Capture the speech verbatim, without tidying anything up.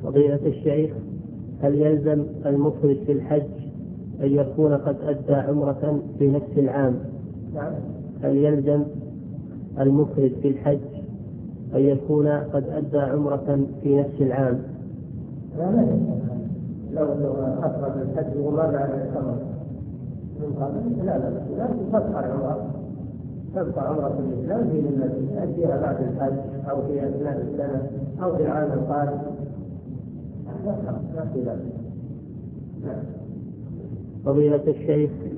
فضيلة الشيخ، هل يلزم المفرد في الحج أن يكون قد أدى عمرة في نفس العام؟ هل يلزم المفرد في الحج أن يكون قد أدى عمرة في نفس العام؟ لا لا لو لو أفرد الحج ومر على العمرة من قبل لا لا لا تبقى العمرة تبقى عمرة الإسلام في المدينة أديها بعد الحج أو في أثناء السنة أو في العام القادم. فضيلة الشيخ،